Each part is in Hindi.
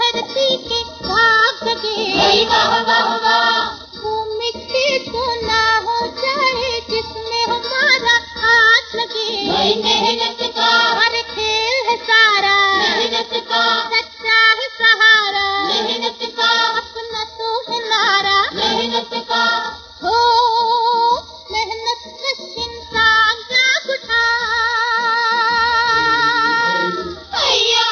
धरती के भाग जगे। वाह वाह वाह। वो मिट्टी सोना हो जाए जिसमें हमारा हाथ लगे। मेहनत का हर खेल है सारा, मेहनत का सच्चा है सहारा, मेहनत का अपना तो है नारा, मेहनत का हो मेहनत कश इंसान जाग उठा। हैया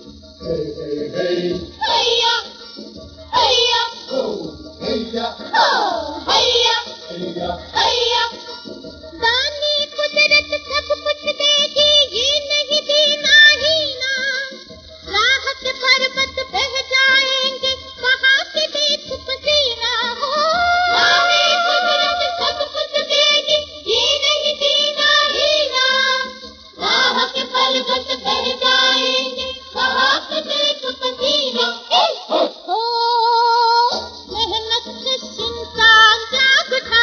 हैया हैया हो हैया हो हैया हैया। दानी कुदरत सब कुछ देगी, ये नहीं देना ही ना। राह के पर्वत बह जाएंगे, वहाँ के देख पसीना हो। दानी कुदरत सब कुछ देगी, ये नहीं देना ही ना। राह के पर्वत बह जाएंगे, वहाँ के देख पसीना हो। मेहनत कश इंसान जाग उठा।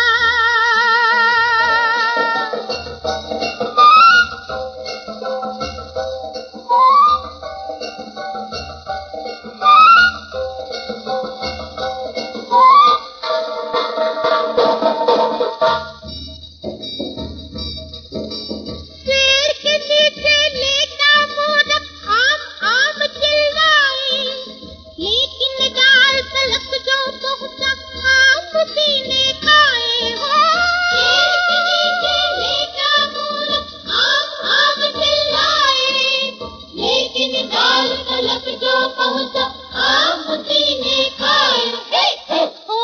पेड़ के नीचे लेटा मोदक आम आम चिल्लाए, लेकिन डाल तलक जो पहुंचा आम उसी ने खाए हो। पेड़ के नीचे लेटा मोदक आम आम चिल्लाए, लेकिन डाल तलक जो पहुंचा आम उसी ने खाए। ओ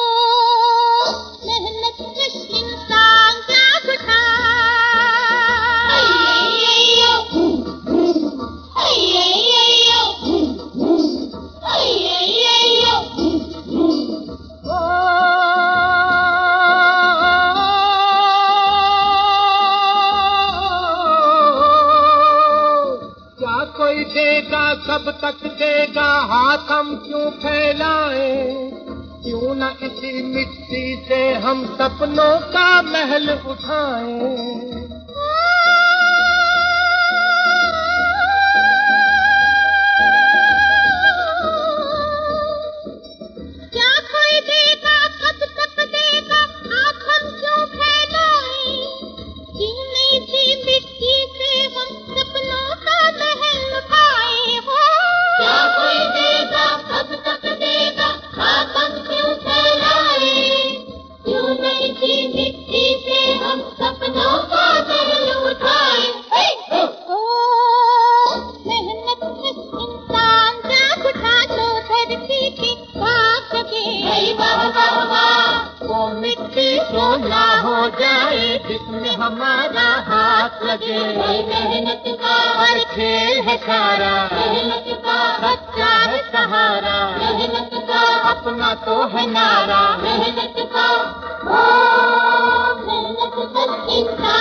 मेहनत कश इंसान जाग उठा। क्या कोई देगा, कब तक देगा, हाथ हम क्यों फैलाएं? क्यों न इसी मिट्टी से हम सपनों का महल उठाएं? क्या कोई देगा, कब तक देगा, हाथ हम क्यों फैलाएं? क्यों नहीं थी मिट्टी से हम सपनों का महल उठाए हो। क्या कोई देगा, कब तक देगा, हाथ हम क्यों फैलाएं? क्यों नहीं थी मिट्टी से हम सपनों का महल उठाए। ओ मेहनत कश इंसान जाग उठा, तो धरती के भाग जगे। वाह वाह वाह। वो मिट्टी सोना हो जाए जिसमें हमारा हाथ लगे। मेहनत का हर खेल है सारा, मेहनत का सच्चा है सहारा, मेहनत का अपना तो है नारा, मेहनत का हो मेहनत कश इंसान